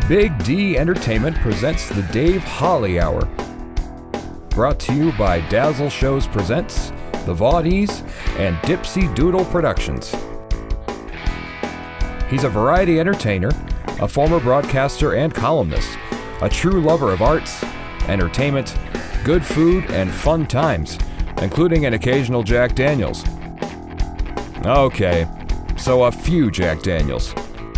Big D Entertainment presents the Dave Holly Hour. Brought to you by Dazzle Shows Presents, The Vaudees, and Dipsy Doodle Productions. He's a variety entertainer, a former broadcaster and columnist, a true lover of arts, entertainment, good food, and fun times, including an occasional Jack Daniels. Okay, so a few Jack Daniels.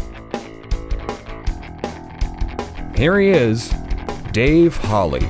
Here he is, Dave Holly.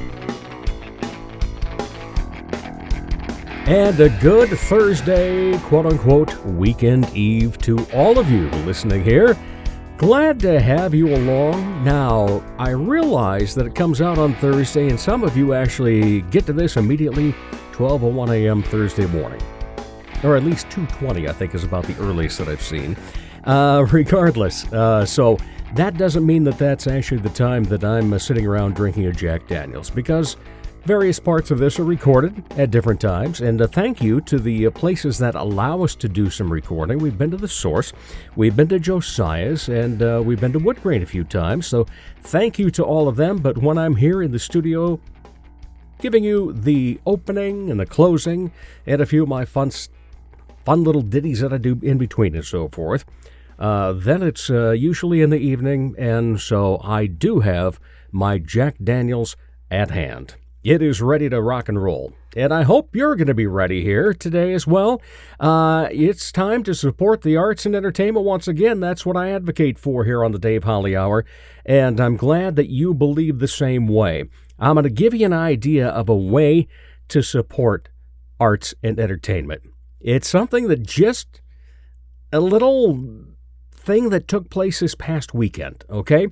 And a good Thursday, quote-unquote, weekend eve to all of you listening here. Glad to have you along. Now, I realize that it comes out on Thursday, and some of you actually get to this immediately 12:01 a.m. Thursday morning. Or at least 2:20, I think, is about the earliest that I've seen. Regardless, so that doesn't mean that that's actually the time that I'm sitting around drinking a Jack Daniels, because various parts of this are recorded at different times, and thank you to the places that allow us to do some recording. We've been to The Source, we've been to Josiah's, and we've been to Woodgrain a few times, so thank you to all of them. But when I'm here in the studio giving you the opening and the closing and a few of my fun little ditties that I do in between and so forth, then it's usually in the evening, and so I do have my Jack Daniels at hand. It is ready to rock and roll, and I hope you're going to be ready here today as well. It's time to support the arts and entertainment once again. That's what I advocate for here on the Dave Holly Hour, and I'm glad that you believe the same way. I'm going to give you an idea of a way to support arts and entertainment. It's something that just a little thing that took place this past weekend, okay?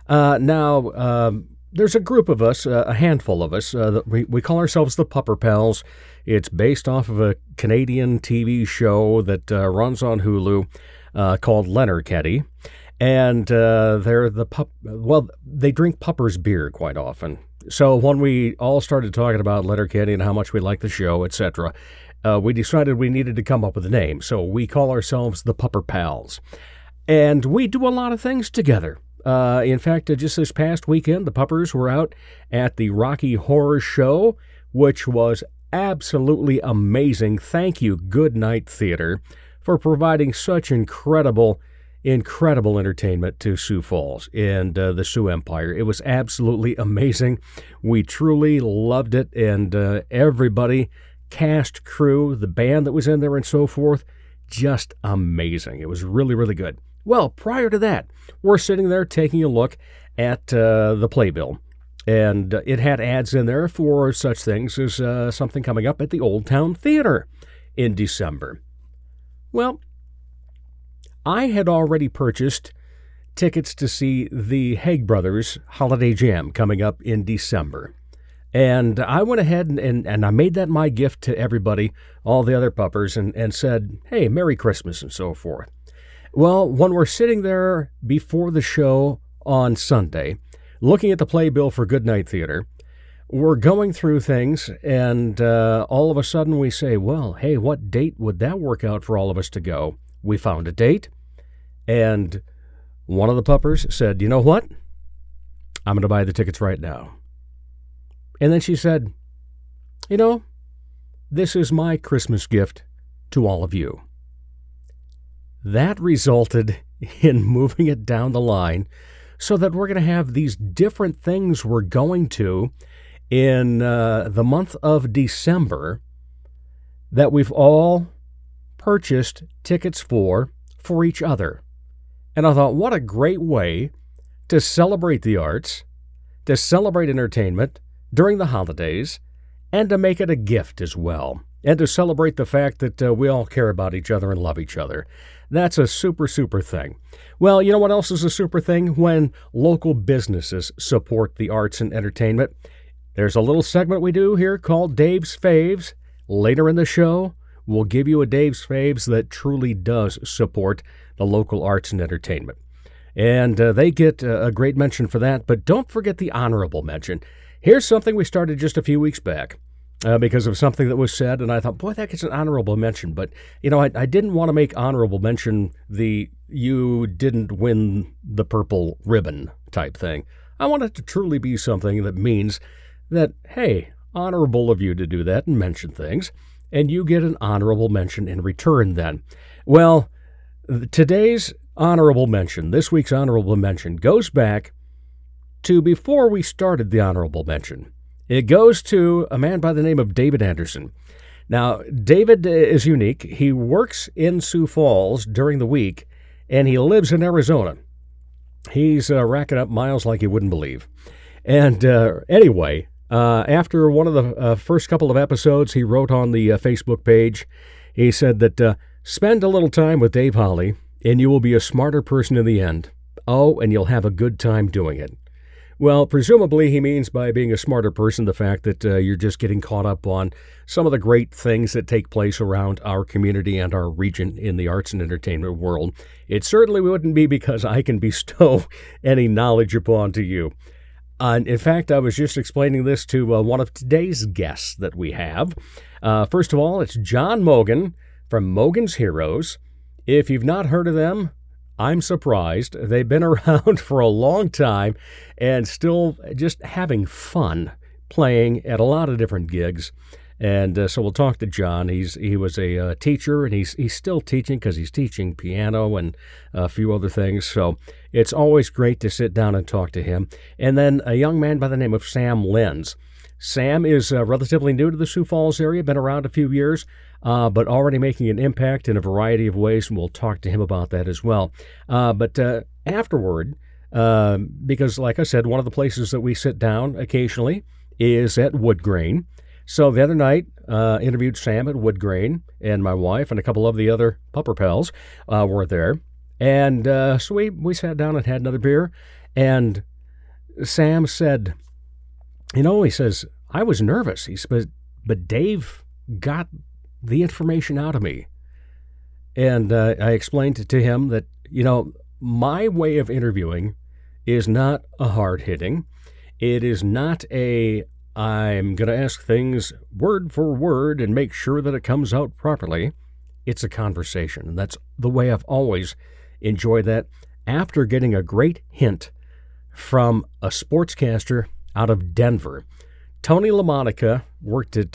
There's a group of us, a handful of us, we call ourselves the Pupper Pals. It's based off of a Canadian TV show that runs on Hulu called Letterkenny. And they drink Pupper's beer quite often. So when we all started talking about Letterkenny and how much we like the show, etc., we decided we needed to come up with a name. So we call ourselves the Pupper Pals. And we do a lot of things together. In fact, just this past weekend, the Puppers were out at the Rocky Horror Show, which was absolutely amazing. Thank you, Good Night Theater, for providing such incredible entertainment to Sioux Falls and the Sioux Empire. It was absolutely amazing. We truly loved it, and everybody, cast, crew, the band that was in there and so forth, just amazing. It was really, really good. Well, prior to that, we're sitting there taking a look at the playbill, and it had ads in there for such things as something coming up at the Old Town Theater in December. Well, I had already purchased tickets to see the Haig Brothers Holiday Jam coming up in December, and I went ahead and I made that my gift to everybody, all the other puppers, and said, hey, Merry Christmas and so forth. Well, when we're sitting there before the show on Sunday, looking at the playbill for Goodnight Theater, we're going through things, and all of a sudden we say, well, hey, what date would that work out for all of us to go? We found a date, and one of the puppers said, you know what? I'm going to buy the tickets right now. And then she said, you know, this is my Christmas gift to all of you. That resulted in moving it down the line so that we're going to have these different things we're going to in the month of December that we've all purchased tickets for each other. And I thought, what a great way to celebrate the arts, to celebrate entertainment during the holidays, and to make it a gift as well, and to celebrate the fact that we all care about each other and love each other. That's a super, super thing. Well, you know what else is a super thing? When local businesses support the arts and entertainment. There's a little segment we do here called Dave's Faves. Later in the show, we'll give you a Dave's Faves that truly does support the local arts and entertainment. And they get a great mention for that, but don't forget the honorable mention. Here's something we started just a few weeks back. Because of something that was said, and I thought, boy, that gets an honorable mention. But, you know, I didn't want to make honorable mention the you didn't win the purple ribbon type thing. I want it to truly be something that means that, hey, honorable of you to do that and mention things, and you get an honorable mention in return then. Well, today's honorable mention, this week's honorable mention, goes back to before we started the honorable mention. It goes to a man by the name of David Anderson. Now, David is unique. He works in Sioux Falls during the week, and he lives in Arizona. He's racking up miles like you wouldn't believe. And anyway, after one of the first couple of episodes he wrote on the Facebook page, he said that spend a little time with Dave Holly, and you will be a smarter person in the end. Oh, and you'll have a good time doing it. Well, presumably he means by being a smarter person the fact that you're just getting caught up on some of the great things that take place around our community and our region in the arts and entertainment world. It certainly wouldn't be because I can bestow any knowledge upon to you. In fact, I was just explaining this to one of today's guests that we have. First of all, it's John Mogan from Mogan's Heroes. If you've not heard of them, I'm surprised. They've been around for a long time and still just having fun playing at a lot of different gigs. And so we'll talk to John. He was a teacher, and he's still teaching because he's teaching piano and a few other things. So it's always great to sit down and talk to him. And then a young man by the name of Sam Lenz. Sam is relatively new to the Sioux Falls area, been around a few years, but already making an impact in a variety of ways, and we'll talk to him about that as well. But afterward, because like I said, one of the places that we sit down occasionally is at Woodgrain. So the other night, interviewed Sam at Woodgrain, and my wife and a couple of the other pupper pals were there. And so we sat down and had another beer, and Sam said, he says, I was nervous. He said, but Dave got the information out of me. And I explained to him that, my way of interviewing is not a hard-hitting. It is not I'm going to ask things word for word and make sure that it comes out properly. It's a conversation. And that's the way I've always enjoyed that. After getting a great hint from a sportscaster out of Denver, Tony LaMonica worked at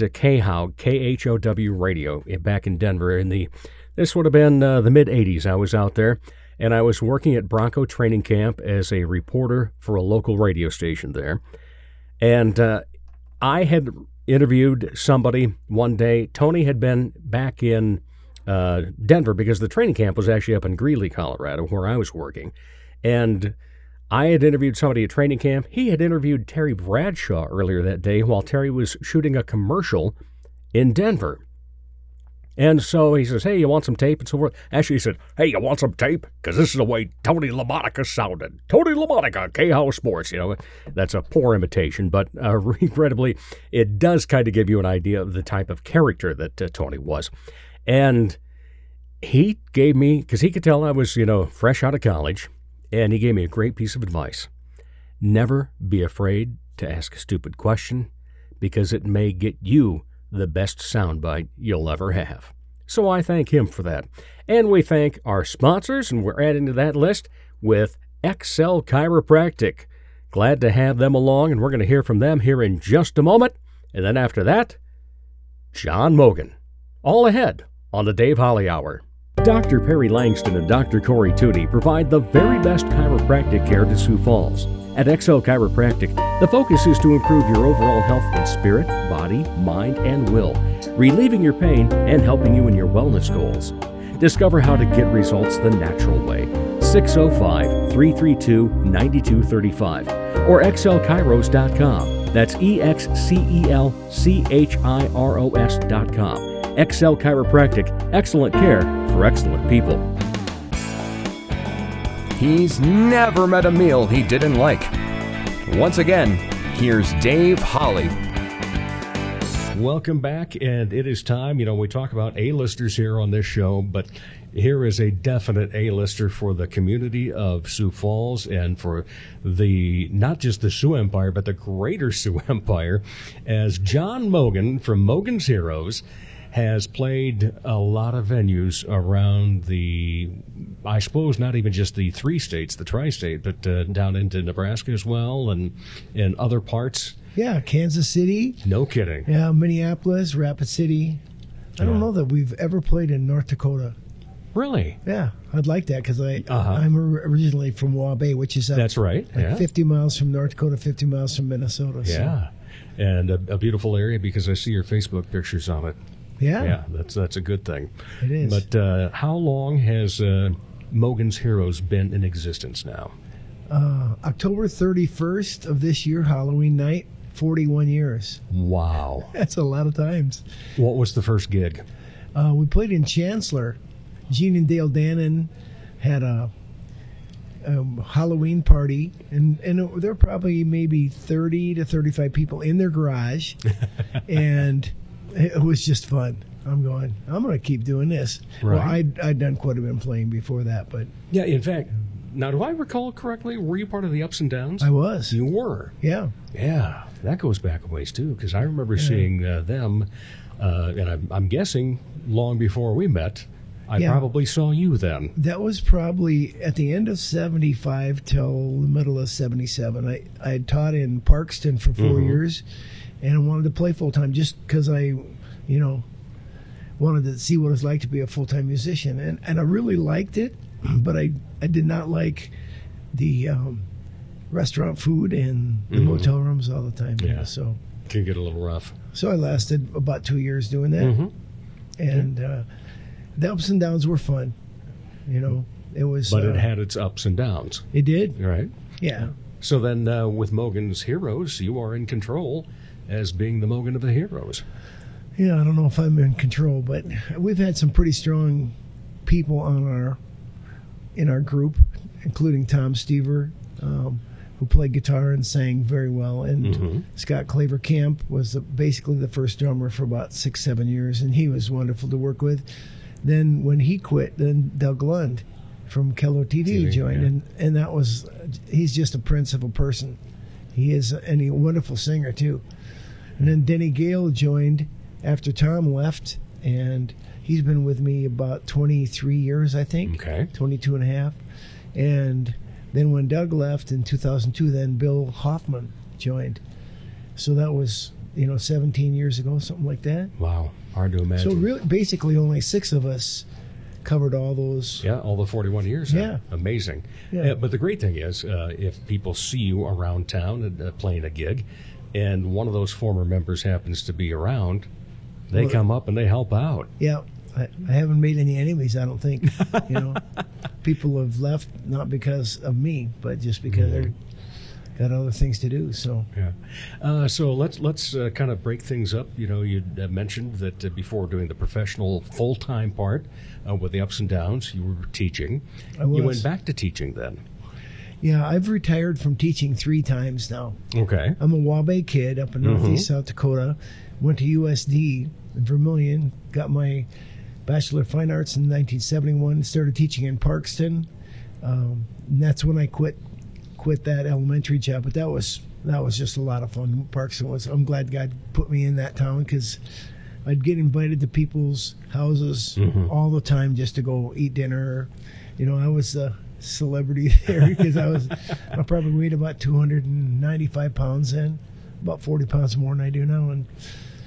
KHOW radio back in Denver. This would have been the mid-'80s. I was out there, and I was working at Bronco Training Camp as a reporter for a local radio station there. And I had interviewed somebody one day. Tony had been back in Denver because the training camp was actually up in Greeley, Colorado, where I was working. And I had interviewed somebody at training camp. He had interviewed Terry Bradshaw earlier that day while Terry was shooting a commercial in Denver. And so he says, hey, you want some tape? And so forth. Actually, he said, hey, you want some tape? Because this is the way Tony LaMonica sounded. Tony LaMonica, KHOW Sports. That's a poor imitation, but regrettably, it does kind of give you an idea of the type of character that Tony was. And he gave me, because he could tell I was, fresh out of college, and he gave me a great piece of advice. Never be afraid to ask a stupid question, because it may get you the best soundbite you'll ever have. So I thank him for that. And we thank our sponsors, and we're adding to that list with Excel Chiropractic. Glad to have them along, and we're going to hear from them here in just a moment. And then after that, John Mogan. All ahead on the Dave Holly Hour. Dr. Perry Langston and Dr. Corey Tooney provide the very best chiropractic care to Sioux Falls. At Excel Chiropractic, the focus is to improve your overall health in spirit, body, mind, and will, relieving your pain and helping you in your wellness goals. Discover how to get results the natural way. 605-332-9235 or excelchiros.com. That's EXCELCHIROS.com. Excel Chiropractic, excellent care for excellent people. He's never met a meal he didn't like. Once again, here's Dave Holly. Welcome back, and it is time. We talk about A-listers here on this show, but here is a definite A-lister for the community of Sioux Falls and for not just the Sioux Empire, but the greater Sioux Empire, as John Mogan from Mogan's Heroes has played a lot of venues around the I suppose not even just the 3 states, the tri-state, but down into Nebraska as well, and in other parts. Yeah, Kansas City. No kidding. Yeah, Minneapolis, Rapid City. I don't know that we've ever played in North Dakota. Really? Yeah, I'd like that because I'm originally from Waubay, which is that's right. Like 50 miles from North Dakota, 50 miles from Minnesota. Yeah, so. And a beautiful area because I see your Facebook pictures on it. Yeah, that's a good thing. It is. But how long has Mogan's Heroes been in existence now? October 31st of this year, Halloween night, 41 years. Wow. That's a lot of times. What was the first gig? We played in Chancellor. Gene and Dale Dannon had a Halloween party, and there were probably maybe 30 to 35 people in their garage, and it was just fun. I'm going to keep doing this. Right. Well, I'd done quite a bit of playing before that, but... Yeah, in fact, now do I recall correctly, were you part of the Ups and Downs? I was. You were? Yeah. Yeah, that goes back a ways, too, because I remember seeing them, and I'm guessing long before we met. I probably saw you then. That was probably at the end of 75 till the middle of 77. I had taught in Parkston for 4 years, and I wanted to play full-time just because I, wanted to see what it was like to be a full-time musician. And I really liked it, but I did not like the restaurant food and the motel rooms all the time. Yeah. So Can get a little rough. So I lasted about 2 years doing that. And... the ups and downs were fun, It was, but it had its ups and downs. It did, right? Yeah. So then, with Mogan's Heroes, you are in control as being the Mogan of the Heroes. Yeah, I don't know if I'm in control, but we've had some pretty strong people in our group, including Tom Stever, who played guitar and sang very well, and Scott Claver Camp was basically the first drummer for about 6-7 years, and he was wonderful to work with. Then when he quit, then Doug Lund from Kello TV joined, and that was, he's just a prince of a person. He is, and he's a wonderful singer too. And then Denny Gale joined after Tom left, and he's been with me about 23 years, I think. Okay. 22 and a half. And then when Doug left in 2002, then Bill Hoffman joined. So that was, 17 years ago, something like that. Wow. Hard to imagine. So really, basically only 6 of us covered all those. Yeah, all the 41 years. Yeah. Amazing. Yeah. But the great thing is, if people see you around town and playing a gig, and one of those former members happens to be around, they come up and they help out. Yeah. I haven't made any enemies, I don't think. People have left not because of me, but just because they're got other things to do. So so let's kind of break things up. You mentioned that before doing the professional full-time part with the ups and downs, you were teaching. I was. You went back to teaching then. Yeah, I've retired from teaching 3 times now. Okay. I'm a Waubay kid up in northeast South Dakota. Went to USD in Vermilion, got my Bachelor of Fine Arts in 1971, started teaching in Parkston. And that's when I quit that elementary job, but that was just a lot of fun. Parkston was. I'm glad God put me in that town because I'd get invited to people's houses all the time just to go eat dinner. I was a celebrity there because I probably weighed about 295 pounds then, about 40 pounds more than I do now, and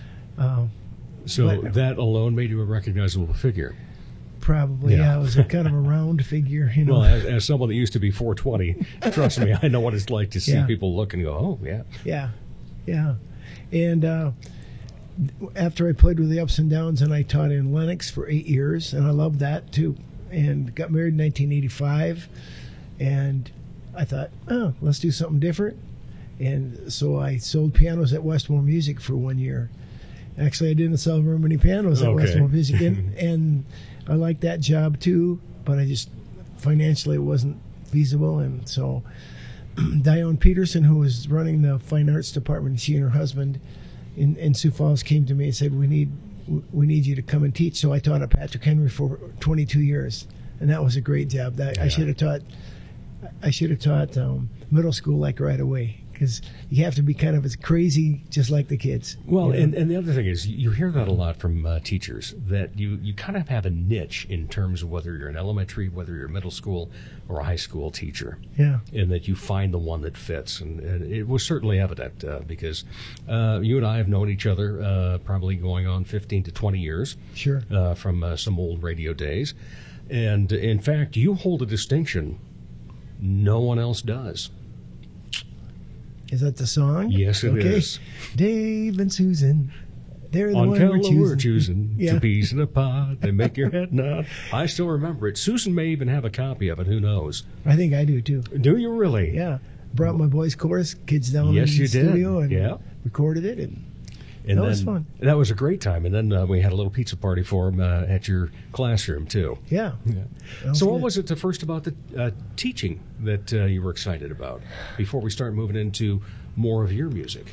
that alone made you a recognizable figure. Probably, yeah. I was a kind of a round figure, Well, as someone that used to be 420, trust me, I know what it's like to see people look and go, oh, yeah. Yeah. And after I played with the Ups and Downs, and I taught in Lenox for 8 years, and I loved that too, and got married in 1985, and I thought, let's do something different. And so I sold pianos at Westmore Music for 1 year. Actually, I didn't sell very many pianos at Westmore Music, and I liked that job too, but I just financially it wasn't feasible, and so Dione Peterson, who was running the fine arts department, she and her husband in Sioux Falls came to me and said, we need you to come and teach. So I taught at Patrick Henry for 22 years, and that was a great job. I should have taught middle school like right away, because you have to be kind of as crazy just like the kids. Well, you know? and the other thing is you hear that a lot from teachers, that you kind of have a niche in terms of whether you're an elementary, whether you're a middle school or a high school teacher, Yeah. and that you find the one that fits. And it was certainly evident because you and I have known each other probably going on 15 to 20 years Sure. from some old radio days. And in fact, you hold a distinction no one else does. Is that the song? Yes, it is. Dave and Susan, they're the On one Kello, we're we're choosing. choosing two peas in a pod. They make your head nod. I still remember it. Susan may even have a copy of it. Who knows? I think I do too. Do you really? Yeah. Brought my boys' chorus kids down Yes, in you the did. studio and Yeah. recorded it. And And that then, was fun. That was a great time. And then we had a little pizza party for them at your classroom, too. yeah. So what good. was it first about the teaching that you were excited about before we start moving into more of your music?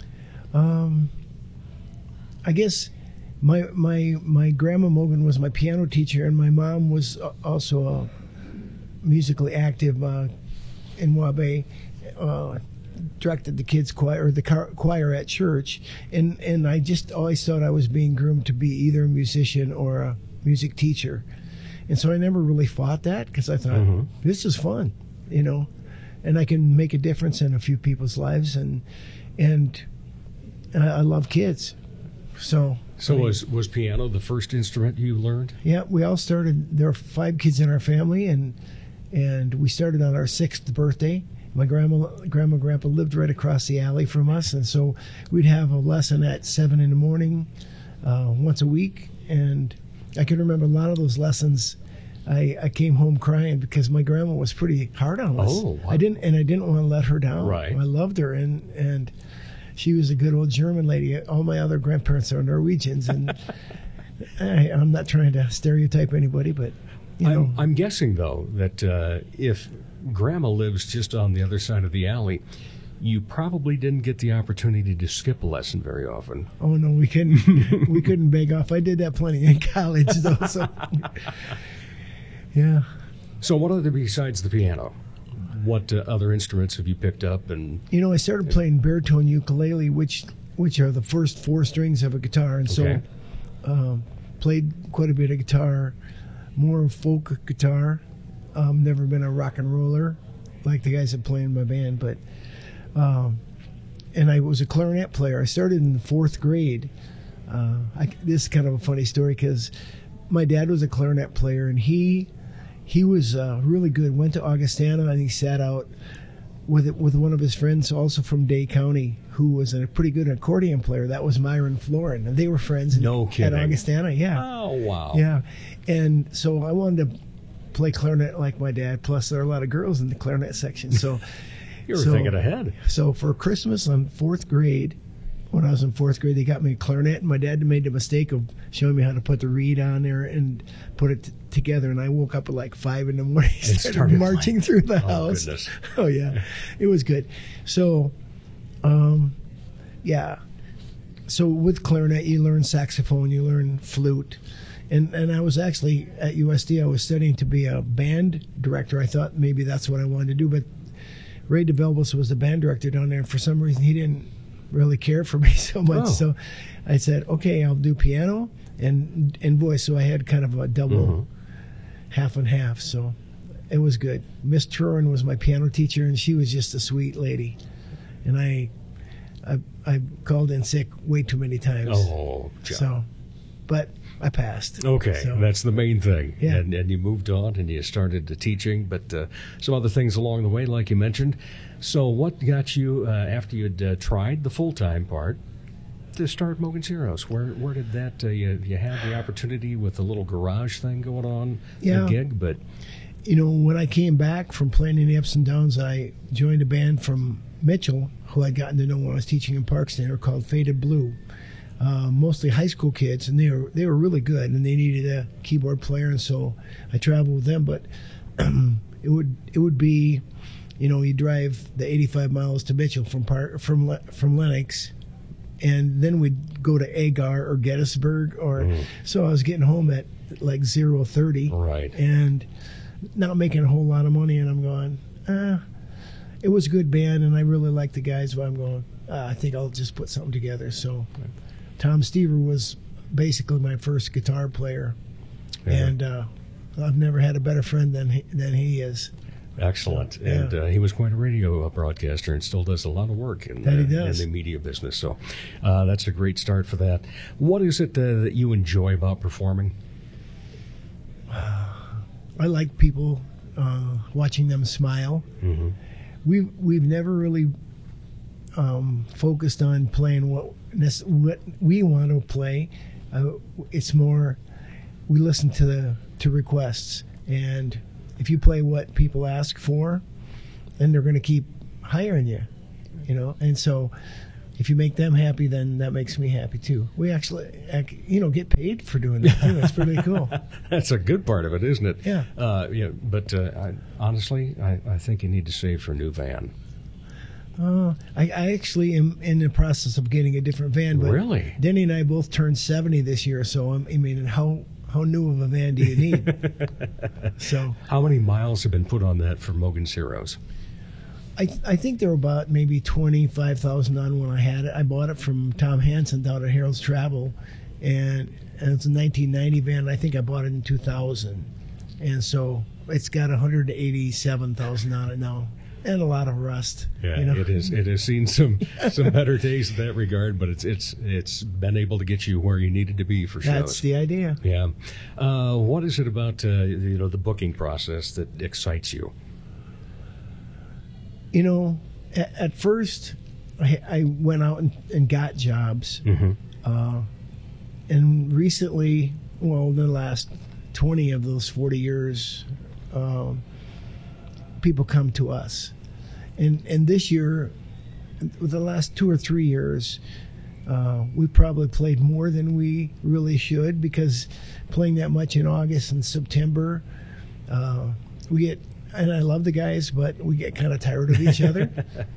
I guess my grandma Mogan was my piano teacher, and my mom was also musically active in Wabe. Directed the kids choir or the choir at church, and I just always thought I was being groomed to be either a musician or a music teacher, and so I never really fought that because I thought this is fun, you know, and I can make a difference in a few people's lives, and I love kids, so. So was piano the first instrument you learned? Yeah, we all started. There were 5 kids in our family, and we started on our 6th birthday. My grandma and grandpa lived right across the alley from us, and so we'd have a lesson at 7 in the morning once a week. And I can remember a lot of those lessons. I came home crying because my grandma was pretty hard on us. Oh, wow. I didn't want to let her down. Right. I loved her, and she was a good old German lady. All my other grandparents are Norwegians, and I'm not trying to stereotype anybody, but you know. I'm guessing, though, that if Grandma lives just on the other side of the alley, you probably didn't get the opportunity to skip a lesson very often. Oh no, we couldn't beg off. I did that plenty in college, though. So, yeah. So, what other besides the piano? What other instruments have you picked up? And You know, I started playing baritone ukulele, which are the first 4 strings of a guitar, and Okay. so played quite a bit of guitar, more folk guitar. Never been a rock and roller like the guys that play in my band, but and I was a clarinet player. I started in the 4th grade. This is kind of a funny story because my dad was a clarinet player, and he was really good. Went to Augustana, and he sat out with one of his friends, also from Day County, who was a pretty good accordion player. That was Myron Florin, and they were friends No kidding. at Augustana. Yeah. Oh, wow. Yeah, and so I wanted to play clarinet like my dad. Plus, there are a lot of girls in the clarinet section. So You were thinking ahead. So for Christmas on 4th grade, when I was in 4th grade, they got me a clarinet, and my dad made the mistake of showing me how to put the reed on there and put it together. And I woke up at like 5 in the morning, and started marching through the house. Goodness. Oh yeah, it was good. So, yeah. So with clarinet, you learn saxophone, you learn flute. And I was actually at USD, I was studying to be a band director. I thought maybe that's what I wanted to do, but Ray DeVelbos was the band director down there, and for some reason he didn't really care for me so much. Oh. So I said, okay, I'll do piano and voice. So I had kind of a double half and half. So it was good. Miss Trurin was my piano teacher, and she was just a sweet lady. And I called in sick way too many times. Oh, John. So, but I passed. Okay, So, that's the main thing. Yeah. And you moved on and you started teaching, but some other things along the way, like you mentioned. So what got you, after you'd tried the full-time part, to start Mogan's Heroes? Where did that, you had the opportunity with the little garage thing going on, Yeah. a gig, but... you know, when I came back from playing in the Ups and Downs, I joined a band from Mitchell, who I'd gotten to know when I was teaching in Parkston. They were called Faded Blue. Mostly high school kids, and they were really good, and they needed a keyboard player, and so I traveled with them. But it would be, you know, you drive the 85 miles to Mitchell from Lenox, and then we'd go to Agar or Gettysburg, so I was getting home at like 0:30, Right. and not making a whole lot of money, and I'm going, it was a good band, and I really liked the guys. But I'm going, I think I'll just put something together. So Tom Stever was basically my first guitar player, and I've never had a better friend than he is. Excellent. And he was quite a radio broadcaster and still does a lot of work in the media business. So that's a great start for that. What is it that you enjoy about performing? I like people, watching them smile. Mm-hmm. We've never really focused on playing what we want to play. It's more we listen to requests, and if you play what people ask for, then they're going to keep hiring you, And so, if you make them happy, then that makes me happy too. We actually, get paid for doing that too. It's pretty cool. That's a good part of it, isn't it? Yeah. But honestly, I think you need to save for a new van. I actually am in the process of getting a different van. But really? Denny and I both turned 70 this year, so how new of a van do you need? So, how many miles have been put on that for Mogan's Heroes? I think there were about maybe 25,000 on when I had it. I bought it from Tom Hansen down at Harold's Travel, and it's a 1990 van. I think I bought it in 2000, and so it's got 187,000 on it now, and a lot of rust. Yeah, it is. It has seen some better days in that regard, but it's been able to get you where you needed to be for shows. That's the idea. Yeah. What is it about the booking process that excites you? At first, I went out and got jobs, mm-hmm. And recently, the last 20 of those 40 years, people come to us. And this year, the last 2 or 3 years, we probably played more than we really should, because playing that much in August and September, we get, and I love the guys, but we get kind of tired of each other.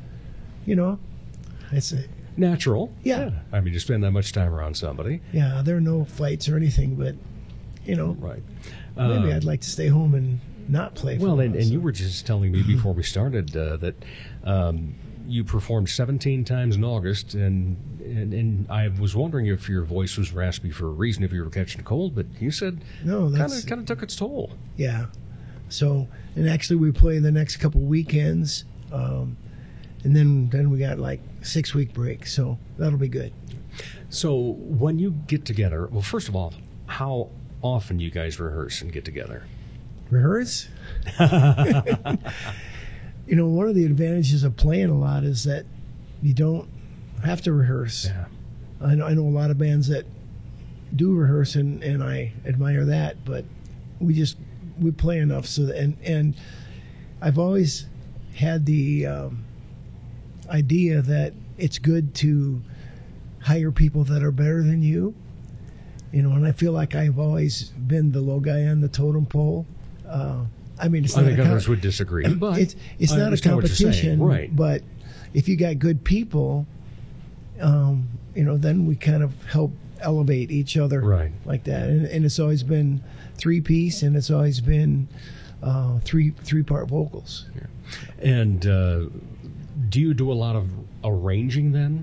It's natural. Yeah. I mean, you spend that much time around somebody. Yeah, there are no fights or anything, but, Right. Maybe I'd like to stay home and not play. Well, and you were just telling me before we started that you performed 17 times in August, and I was wondering if your voice was raspy for a reason, if you were catching a cold, but you said no, kind of took its toll. Yeah. So, and actually we play the next couple weekends, and then we got like 6-week break, so that'll be good. So when you get together, well, first of all, how often you guys rehearse and get together? Rehearse? One of the advantages of playing a lot is that you don't have to rehearse. Yeah. I know a lot of bands that do rehearse, and I admire that, but we play enough so that, and I've always had the idea that it's good to hire people that are better than you, and I feel like I've always been the low guy on the totem pole. I think others would disagree, but it's not a competition, right? But if you got good people, then we kind of help elevate each other, right? Like that, and it's always been 3-piece, and it's always been three-part vocals. Yeah. And do you do a lot of arranging then?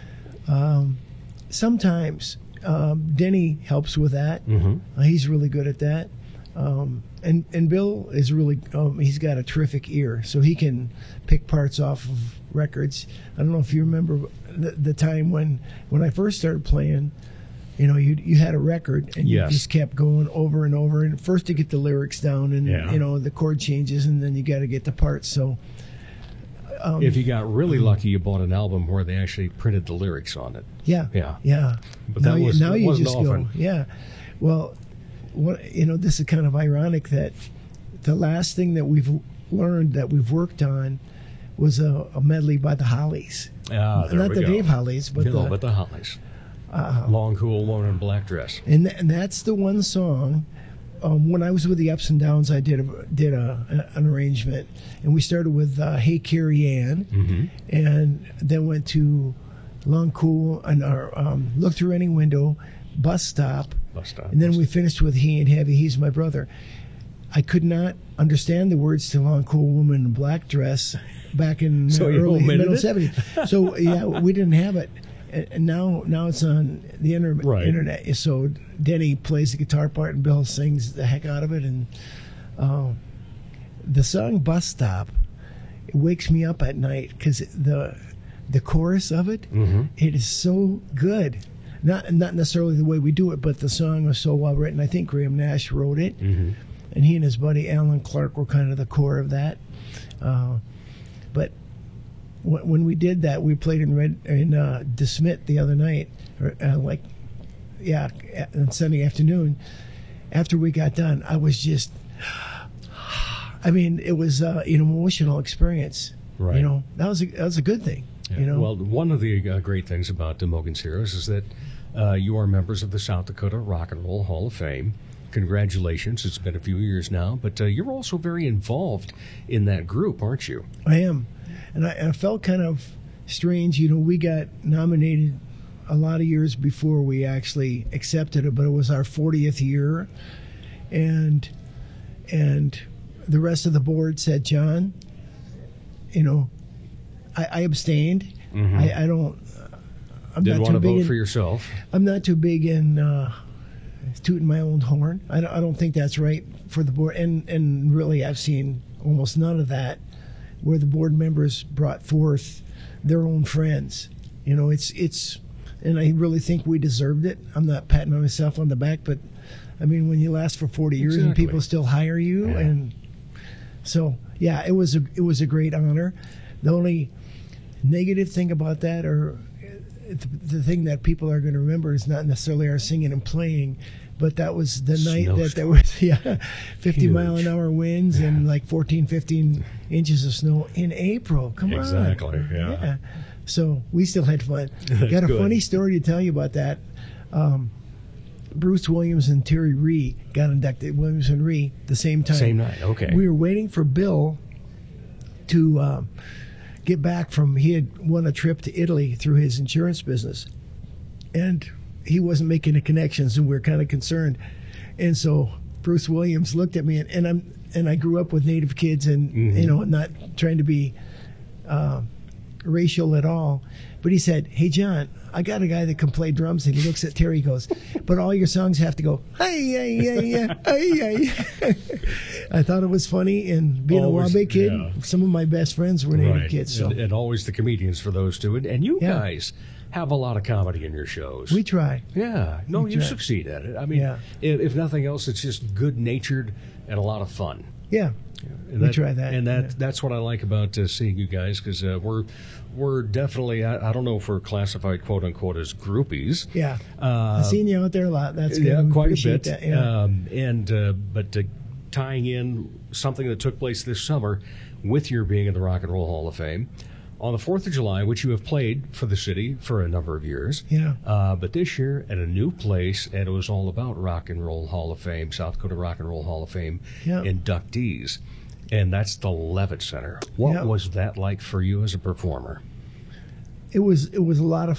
Sometimes. Denny helps with that. Mm-hmm. He's really good at that. And Bill is really, he's got a terrific ear, so he can pick parts off of records. I don't know if you remember the time when I first started playing, you had a record and you just kept going over and over, and first to get the lyrics down and the chord changes, and then you got to get the parts. So if you got really lucky, you bought an album where they actually printed the lyrics on it. Yeah. But now you just often. go. Yeah. Well, this is kind of ironic that the last thing that we've learned that we've worked on was a medley by the Hollies. Not the Dave Hollies, but the Hollies. Long, cool woman in a black dress. And that's the one song. When I was with the Ups and Downs, I did an arrangement, and we started with "Hey Carrie Ann," mm-hmm. and then went to "Long Cool" and "Look Through Any Window," Bus Stop, and then we finished with "He Ain't Heavy, He's My Brother." I could not understand the words to Long Cool Woman in Black Dress back in the early middle 70s. So, yeah, we didn't have it. And now it's on the internet. So Denny plays the guitar part and Bill sings the heck out of it. And the song Bus Stop, it wakes me up at night because the chorus of it, it is so good. Not necessarily the way we do it, but the song was so well written. I think Graham Nash wrote it. And he and his buddy Alan Clark were kind of the core of that. But when we did that, we played in DeSmit the other night, on Sunday afternoon. After we got done, I was just, it was an emotional experience. Right. You know, that was a good thing. Yeah. You know? Well, one of the great things about Mogan's Heroes is that you are members of the South Dakota Rock and Roll Hall of Fame. Congratulations. It's been a few years now, but you're also very involved in that group, aren't you? I am. And I felt kind of strange. You know, we got nominated a lot of years before we actually accepted it, but it was our 40th year. And the rest of the board said, John, you know, I abstained. I'm Didn't not want too to big vote for yourself. I'm not too big in tooting my own horn. I don't think that's right for the board. And really, I've seen almost none of that where the board members brought forth their own friends. You know, it's and I really think we deserved it. I'm not patting myself on the back, but I mean, when you last for 40 years and people still hire you, and so yeah, it was a great honor. The only negative thing about that, or the thing that people are going to remember, is not necessarily our singing and playing, but that was the night that there was 50-mile-an-hour winds and like 15 inches of snow in April. Come on. Exactly, yeah. So we still had fun. Got a funny story to tell you about that. Bruce Williams and Terry Ree got inducted, Williams and Ree, the same time. Same night, okay. We were waiting for Bill to get back from, he had won a trip to Italy through his insurance business. And he wasn't making the connections, and we were kind of concerned. And so Bruce Williams looked at me, and I grew up with Native kids, and you know, not trying to be racial at all, but he said, "Hey John, I got a guy that can play drums," and he looks at Terry, goes, "But all your songs have to go hey. I thought it was funny, and being Always, a Wabe kid, some of my best friends were Native kids. So. And always the comedians for those two, and you guys have a lot of comedy in your shows. We try. Yeah, no, you succeed at it. I mean, if nothing else, it's just good-natured and a lot of fun. Yeah. We try that. And that's what I like about seeing you guys, because we're definitely, I don't know if we're classified, quote-unquote, as groupies. Yeah. I've seen you out there a lot. That's good. Yeah, quite a bit. That, yeah. But tying in something that took place this summer with your being in the Rock and Roll Hall of Fame, on the 4th of July, which you have played for the city for a number of years. Yeah. But this year at a new place, and it was all about Rock and Roll Hall of Fame, South Dakota Rock and Roll Hall of Fame inductees. And that's the Levitt Center. What was that like for you as a performer? It was a lot of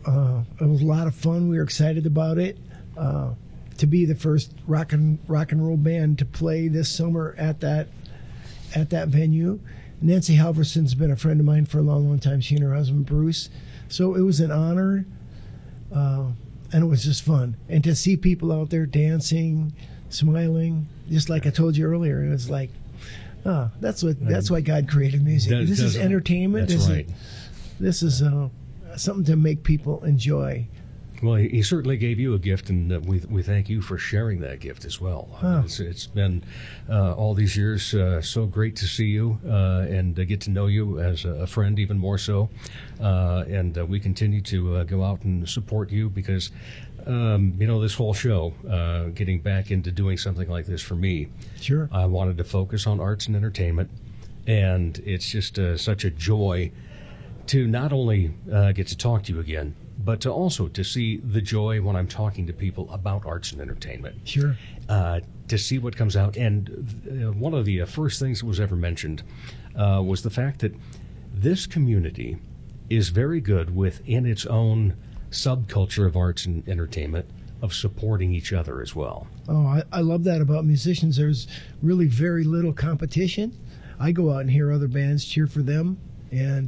fun. We were excited about it. To be the first rock and roll band to play this summer at that venue. Nancy Halverson's been a friend of mine for a long, long time. She and her husband Bruce. So it was an honor, and it was just fun. And to see people out there dancing, smiling, just like I told you earlier, it was like, that's why God created music. This is entertainment. That's right. This is something to make people enjoy. Well, he certainly gave you a gift, and we thank you for sharing that gift as well. It's been all these years so great to see you and get to know you as a friend, even more so. And we continue to go out and support you because, this whole show, getting back into doing something like this for me, sure, I wanted to focus on arts and entertainment, and it's just such a joy to not only get to talk to you again, but to see the joy when I'm talking to people about arts and entertainment. Sure. To see what comes out. And one of the first things that was ever mentioned was the fact that this community is very good within its own subculture of arts and entertainment of supporting each other as well. Oh, I love that about musicians. There's really very little competition. I go out and hear other bands, cheer for them, and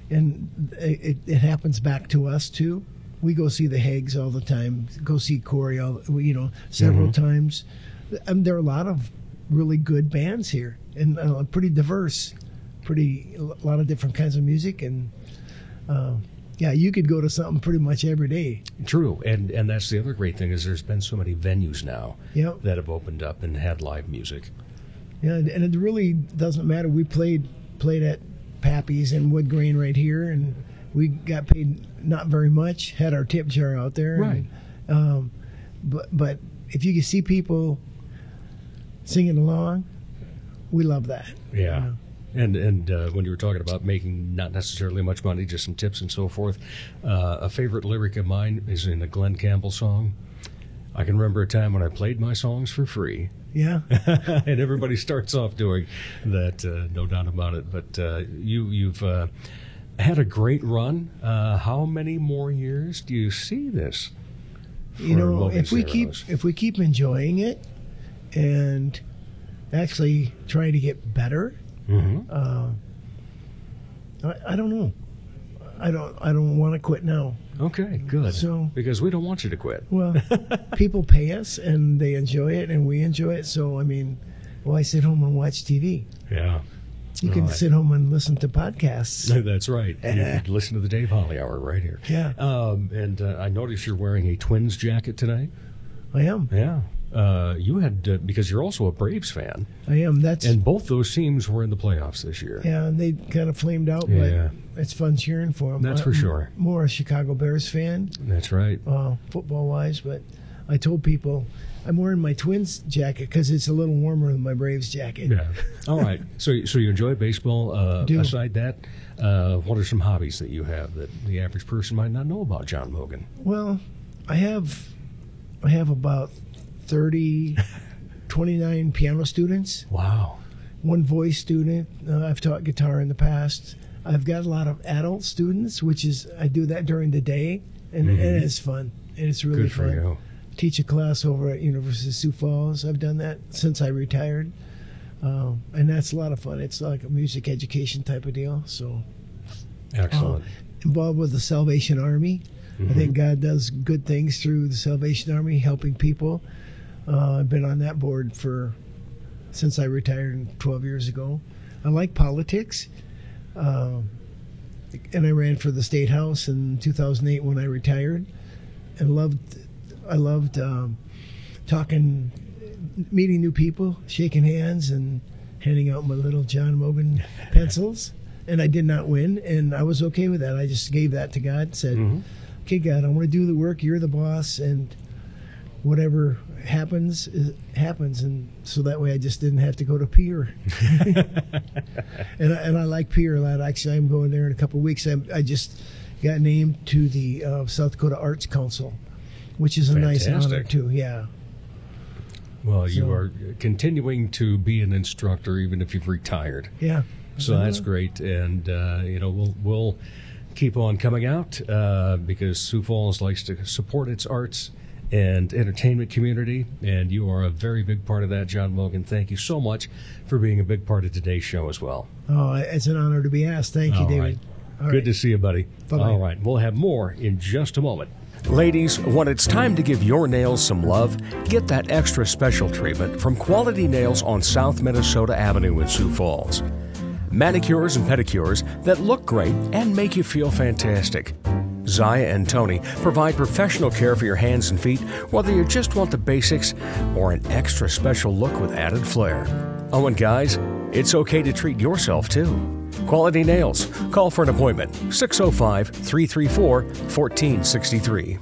it happens back to us too. We go see the Hags all the time. Go see Corey, several times. There are a lot of really good bands here, and pretty diverse. A lot of different kinds of music, and you could go to something pretty much every day. True, and that's the other great thing is there's been so many venues now that have opened up and had live music. Yeah, and it really doesn't matter. We played at Pappy's in Wood Grain right here, and we got paid not very much. Had our tip jar out there, right? And, but if you can see people singing along, we love that. Yeah. And when you were talking about making not necessarily much money, just some tips and so forth, a favorite lyric of mine is in a Glenn Campbell song. I can remember a time when I played my songs for free. Yeah. And everybody starts off doing that, no doubt about it. But you've had a great run. How many more years do you see this? If we keep enjoying it and actually trying to get better. I don't know. I don't want to quit now. Okay, good. So because we don't want you to quit. Well, people pay us and they enjoy it and we enjoy it. So I sit home and watch TV. Yeah. You can sit home and listen to podcasts. That's right. You can listen to the Dave Holly Hour right here. Yeah. And I noticed you're wearing a Twins jacket today. I am. Yeah. You had because you're also a Braves fan. I am. And both those teams were in the playoffs this year. Yeah, and they kind of flamed out, but it's fun cheering for them. That's for sure. More a Chicago Bears fan. That's right. Football-wise, but I told people I'm wearing my Twins jacket because it's a little warmer than my Braves jacket. Yeah. All right. So you enjoy baseball. Do. Aside that, what are some hobbies that you have that the average person might not know about John Mogan? Well, I have about 29 piano students. Wow. One voice student. I've taught guitar in the past. I've got a lot of adult students, I do that during the day, and it's fun. And it's really fun. Good for you. Teach a class over at University of Sioux Falls. I've done that since I retired, and that's a lot of fun. It's like a music education type of deal. So, excellent. Involved with the Salvation Army. I think God does good things through the Salvation Army, helping people. I've been on that board since I retired 12 years ago. I like politics, and I ran for the State House in 2008 when I retired, and I loved talking, meeting new people, shaking hands, and handing out my little John Mogan pencils. And I did not win, and I was okay with that. I just gave that to God, said, okay, God, I want to do the work. You're the boss, and whatever happens, happens. And so that way I just didn't have to go to Pierre. and I like Pierre a lot. Actually, I'm going there in a couple of weeks. I just got named to the South Dakota Arts Council, which is a nice honor, too. Yeah. Well, you are continuing to be an instructor even if you've retired. Yeah. So that's great. And, we'll keep on coming out because Sioux Falls likes to support its arts and entertainment community, and you are a very big part of that, John Mogan. Thank you so much for being a big part of today's show as well. Oh, it's an honor to be asked. Thank you, David. All Good to see you, buddy. Bye-bye. All right, we'll have more in just a moment. Ladies, when it's time to give your nails some love, get that extra special treatment from Quality Nails on South Minnesota Avenue in Sioux Falls. Manicures and pedicures that look great and make you feel fantastic. Zaya and Tony provide professional care for your hands and feet, whether you just want the basics or an extra special look with added flair. Oh, and guys, it's okay to treat yourself too. Quality Nails. Call for an appointment, 605-334-1463.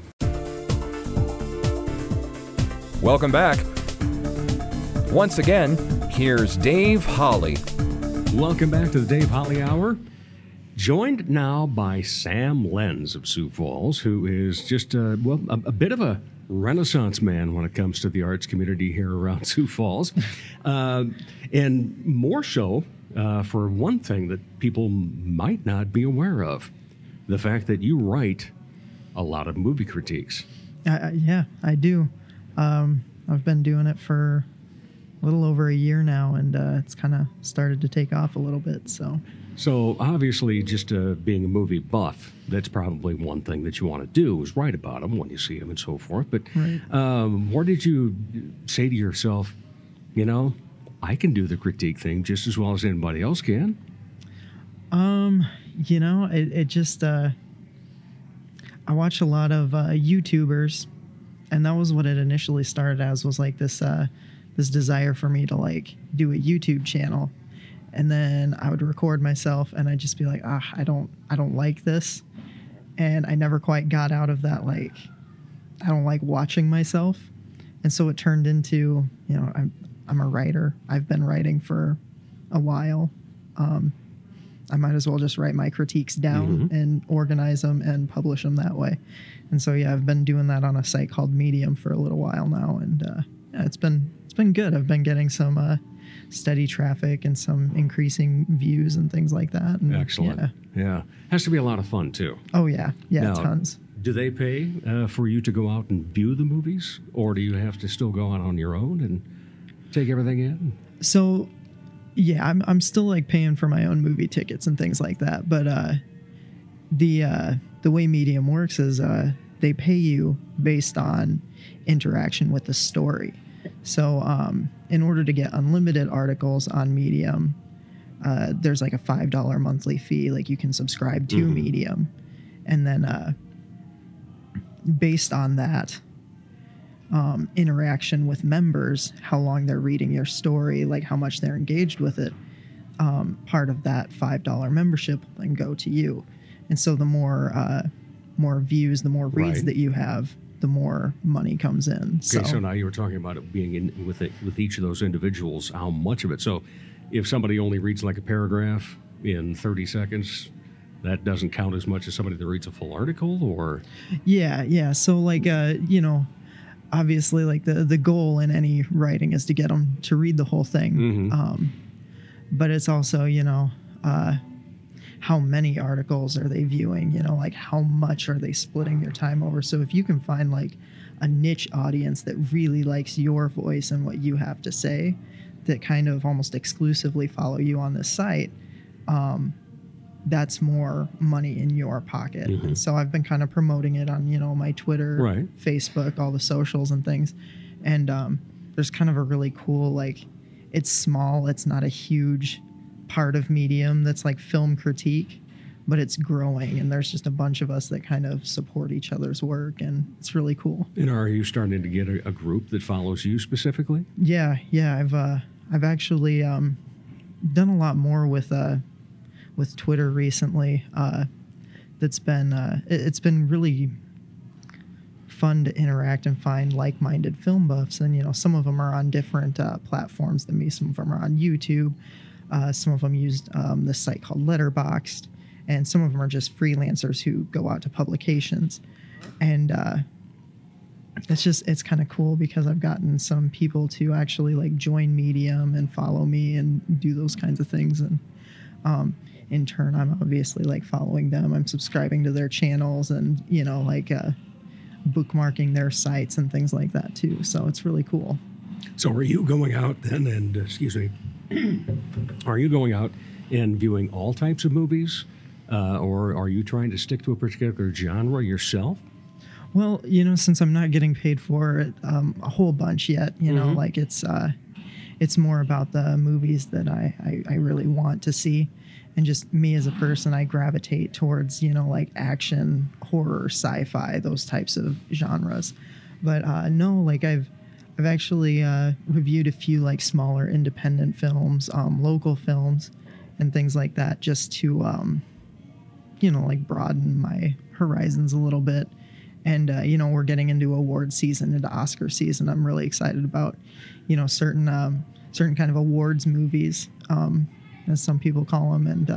Welcome back. Once again, here's Dave Holly. Welcome back to the Dave Holly Hour. Joined now by Sam Lenz of Sioux Falls, who is just a bit of a renaissance man when it comes to the arts community here around Sioux Falls. And more so for one thing that people might not be aware of, the fact that you write a lot of movie critiques. Yeah, I do. I've been doing it for a little over a year now, and it's kind of started to take off a little bit. So obviously, just being a movie buff, that's probably one thing that you want to do is write about them when you see them and so forth. But Right. Where did you say to yourself, I can do the critique thing just as well as anybody else can? It just I watch a lot of YouTubers, and that was what it initially started as, was like this desire for me to like do a YouTube channel. And then I would record myself and I'd just be like, I don't like this. And I never quite got out of that, like, I don't like watching myself. And so it turned into, I'm a writer. I've been writing for a while. I might as well just write my critiques down and organize them and publish them that way. And so, yeah, I've been doing that on a site called Medium for a little while now. And it's been good. I've been getting some steady traffic and some increasing views and things like that. And, Excellent. Yeah. Has to be a lot of fun, too. Oh, yeah. Yeah, Now, tons. Do they pay for you to go out and view the movies? Or do you have to still go out on your own and take everything in? So, yeah, I'm still like paying for my own movie tickets and things like that. But the way Medium works is they pay you based on interaction with the story. So in order to get unlimited articles on Medium, there's like a $5 monthly fee. Like you can subscribe to Medium, and then based on that interaction with members, how long they're reading your story, like how much they're engaged with it, part of that $5 membership will then go to you. And so the more views, the more reads Right. that you have, the more money comes in. Okay, so now you were talking about it being in with each of those individuals, how much of it. So if somebody only reads like a paragraph in 30 seconds, that doesn't count as much as somebody that reads a full article, or? Yeah. So like, obviously like the goal in any writing is to get them to read the whole thing. But it's also, how many articles are they viewing? Like how much are they splitting their time over? So if you can find like a niche audience that really likes your voice and what you have to say, that kind of almost exclusively follow you on this site, that's more money in your pocket. And so I've been kind of promoting it on, my Twitter, Right. Facebook, all the socials and things. And there's kind of a really cool, like, it's small, it's not a huge part of Medium that's like film critique, but it's growing, and there's just a bunch of us that kind of support each other's work, and it's really cool. And are you starting to get a group that follows you specifically? Yeah. I've actually done a lot more with Twitter recently. That's been it's been really fun to interact and find like-minded film buffs, and some of them are on different platforms than me. Some of them are on YouTube. Some of them used this site called Letterboxd, and some of them are just freelancers who go out to publications. And it's kind of cool because I've gotten some people to actually like join Medium and follow me and do those kinds of things. And in turn, I'm obviously like following them. I'm subscribing to their channels and, bookmarking their sites and things like that too. So it's really cool. So are you going out then and, are you going out and viewing all types of movies? Or are you trying to stick to a particular genre yourself? Well, since I'm not getting paid for it a whole bunch yet, like it's more about the movies that I really want to see. And just me as a person, I gravitate towards, like action, horror, sci-fi, those types of genres. But no, like I've actually reviewed a few like smaller independent films, local films, and things like that, just to, like broaden my horizons a little bit. And, we're getting into award season, into Oscar season. I'm really excited about, certain kind of awards movies, as some people call them. And,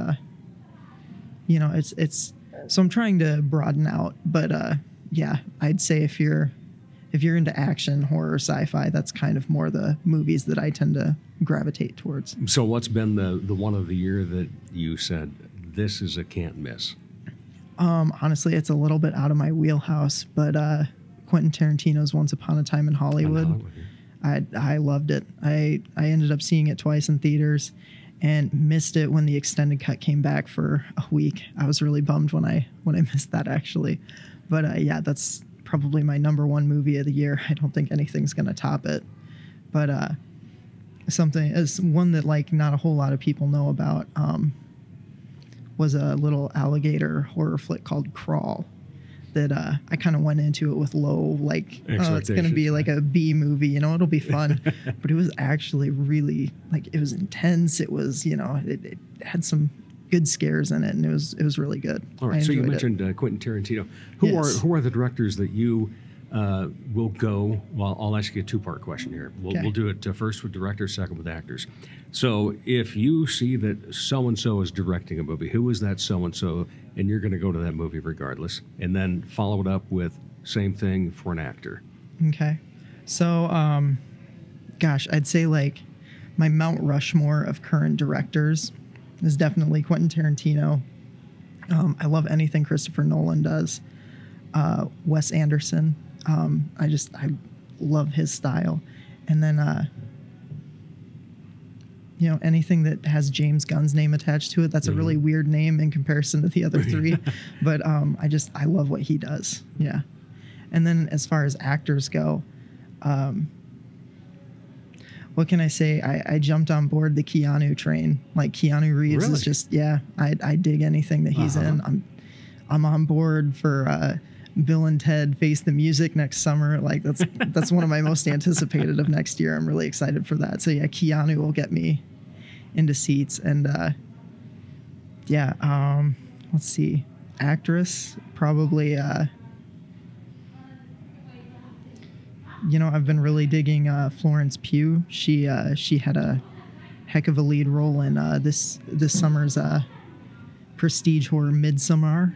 it's so I'm trying to broaden out. But, yeah, I'd say if you're into action, horror, sci-fi, that's kind of more the movies that I tend to gravitate towards. So what's been the one of the year that you said, this is a can't miss? Honestly, it's a little bit out of my wheelhouse, but Quentin Tarantino's Once Upon a Time in Hollywood. I loved it. I ended up seeing it twice in theaters and missed it when the extended cut came back for a week. I was really bummed when I missed that, actually. But yeah, that's probably my number one movie of the year. I don't think anything's going to top it. But something is one that like not a whole lot of people know about was a little alligator horror flick called Crawl that I kind of went into it with low, like, oh, it's going to be like a B movie, you know, it'll be fun. But it was actually really, like, it was intense. It was, you know, it had some good scares in it, and it was really good. All right, so you mentioned Quentin Tarantino. Who are the directors that you will go? Well, I'll ask you a two-part question here. We'll do it first with directors, second with actors. So if you see that so-and-so is directing a movie, who is that so-and-so, and you're going to go to that movie regardless, and then follow it up with same thing for an actor. Okay. So, gosh, I'd say like my Mount Rushmore of current directors is definitely Quentin Tarantino. I love anything Christopher Nolan does. Wes Anderson. I love his style. And then, you know, anything that has James Gunn's name attached to it. That's a really weird name in comparison to the other three. But I love what he does. Yeah. And then as far as actors go, what can I say? I jumped on board the Keanu train. Like Keanu Reeves is just, I dig anything that he's in. I'm on board for Bill and Ted Face the Music next summer. Like that's one of my most anticipated of next year. I'm really excited for that. So yeah, Keanu will get me into seats. And let's see, actress probably. You know, I've been really digging Florence Pugh. She had a heck of a lead role in this summer's prestige horror Midsommar.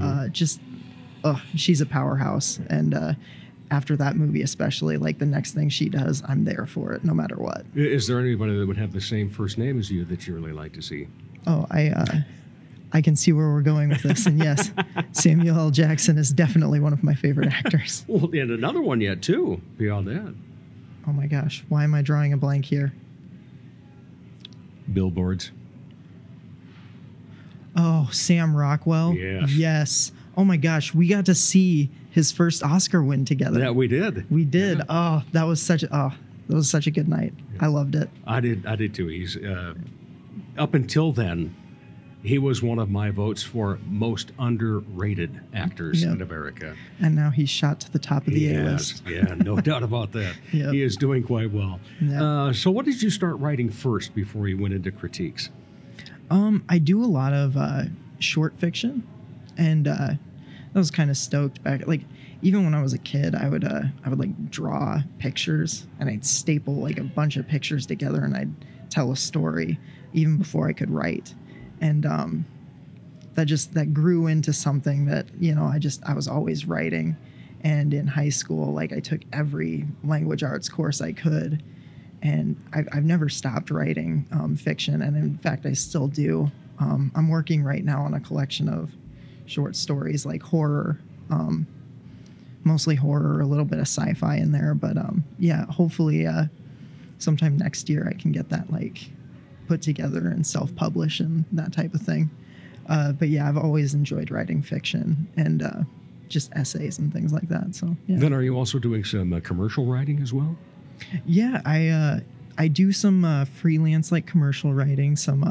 She's a powerhouse. And after that movie especially, like the next thing she does, I'm there for it no matter what. Is there anybody that would have the same first name as you that you really like to see? Oh, I can see where we're going with this. And yes, Samuel L. Jackson is definitely one of my favorite actors. Well, and another one yet, too, beyond that. Oh, my gosh. Why am I drawing a blank here? Billboards. Oh, Sam Rockwell. Yes. Oh, my gosh. We got to see his first Oscar win together. Yeah, we did. We did. Yeah. Oh, that was such a good night. Yeah. I loved it. I did, too. He's up until then, he was one of my votes for most underrated actors in America. And now he's shot to the top of the A-list. Yeah, no doubt about that. Yep. He is doing quite well. Yep. So what did you start writing first before you went into critiques? I do a lot of short fiction. And I was kind of stoked back. Like, even when I was a kid, I would like draw pictures, and I'd staple like a bunch of pictures together, and I'd tell a story even before I could write. And that grew into something that, you know, I was always writing. And in high school, like I took every language arts course I could, and I've never stopped writing fiction. And in fact, I still do. I'm working right now on a collection of short stories, like horror, mostly horror, a little bit of sci-fi in there. But hopefully sometime next year I can get that like put together and self-publish and that type of thing. But yeah, I've always enjoyed writing fiction and just essays and things like that. So yeah. Then are you also doing some commercial writing as well? Yeah, I do some freelance like commercial writing, some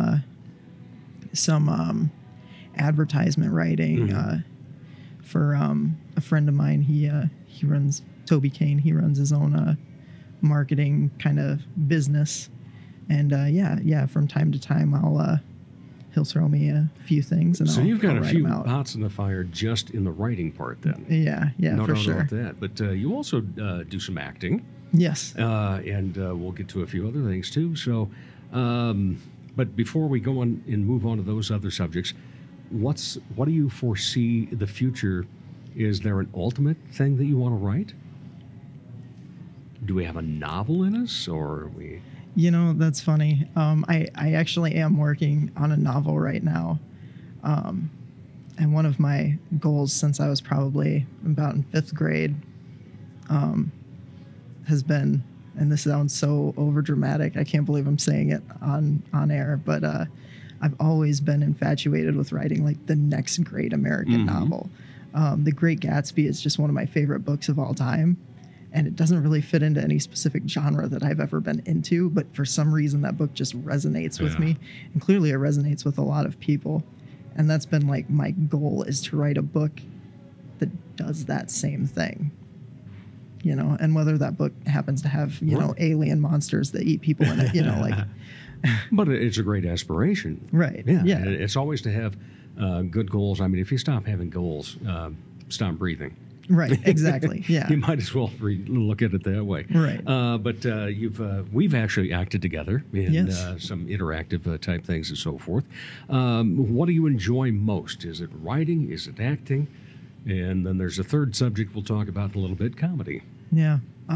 advertisement writing for a friend of mine. He runs Toby Kane. He runs his own marketing kind of business. And from time to time, he'll throw me a few things, and so you've got a few pots in the fire just in the writing part, then. Yeah, no for doubt sure. about that. But you also do some acting. Yes. And we'll get to a few other things too. So, but before we go on and move on to those other subjects, what do you foresee the future? Is there an ultimate thing that you want to write? Do we have a novel in us, or are we? You know, that's funny. I actually am working on a novel right now. And one of my goals since I was probably about in 5th grade has been, and this sounds so overdramatic, I can't believe I'm saying it on air, but I've always been infatuated with writing like the next great American novel. The Great Gatsby is just one of my favorite books of all time, and it doesn't really fit into any specific genre that I've ever been into, but for some reason that book just resonates with me, and clearly it resonates with a lot of people. And that's been like my goal, is to write a book that does that same thing, you know, and whether that book happens to have, you know, alien monsters that eat people in it, you know, like. But it's a great aspiration. Right. Yeah. Yeah. It's always to have good goals. I mean, if you stop having goals, stop breathing. Right. Exactly. Yeah. You might as well look at it that way. Right. But we've actually acted together in Yes. some interactive type things and so forth. What do you enjoy most? Is it writing? Is it acting? And then there's a third subject we'll talk about in a little bit, comedy. Yeah.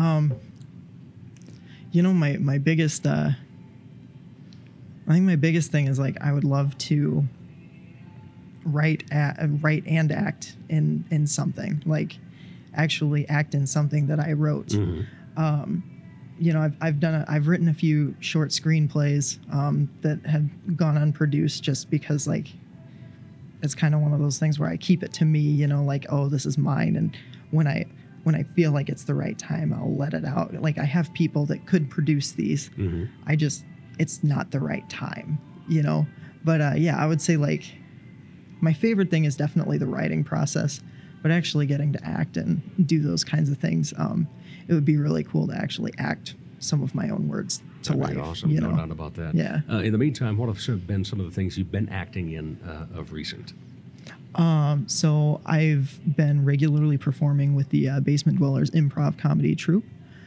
You know, my biggest, I think my biggest thing is like, I would love to write and act in something, like actually act in something that I wrote. Mm-hmm. You know, I've written a few short screenplays that have gone unproduced just because like it's kind of one of those things where I keep it to me, you know, like, oh, this is mine, and when I feel like it's the right time, I'll let it out. Like I have people that could produce these. Mm-hmm. It's not the right time, you know. But yeah, I would say like my favorite thing is definitely the writing process, but actually getting to act and do those kinds of things, it would be really cool to actually act some of my own words to That'd life. be awesome. You No know? doubt about that. Yeah. In the meantime, what have been some of the things you've been acting in of recent? So I've been regularly performing with the Basement Dwellers improv comedy troupe.